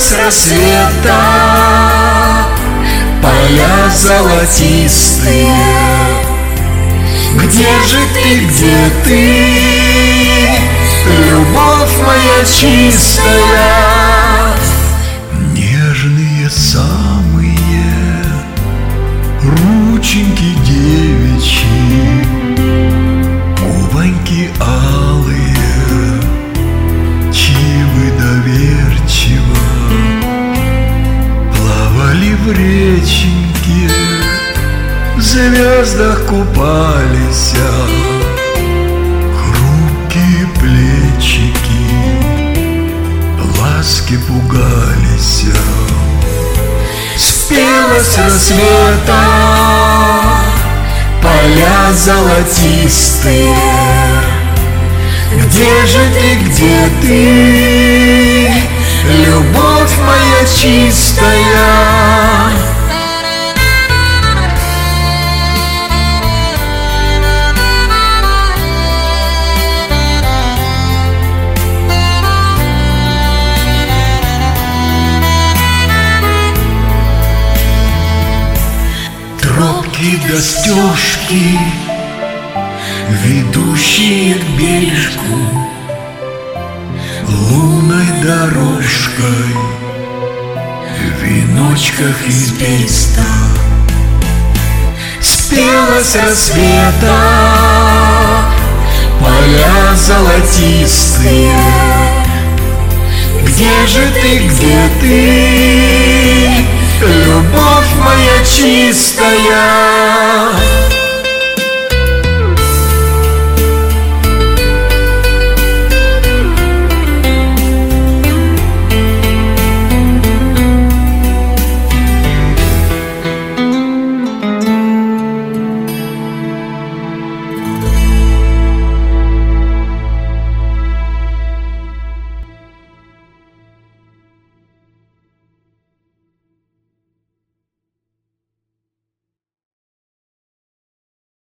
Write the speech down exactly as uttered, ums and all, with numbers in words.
с рассвета поля золотистые. Где же ты, где ты, любовь моя чистая? Нежные самые рученьки девичьи, губоньки алые, чивы доверчиво плавали в реченьке, в звездах купались, хрупкие плечики, ласки пугались. Спела с рассвета поля золотистые. Где же ты, где ты, любовь моя чистая? Тропки до стежки, ведущие к бережку, лунной дорожкой в веночках из береста. Спела с рассвета поля золотистые. Где же ты, где ты,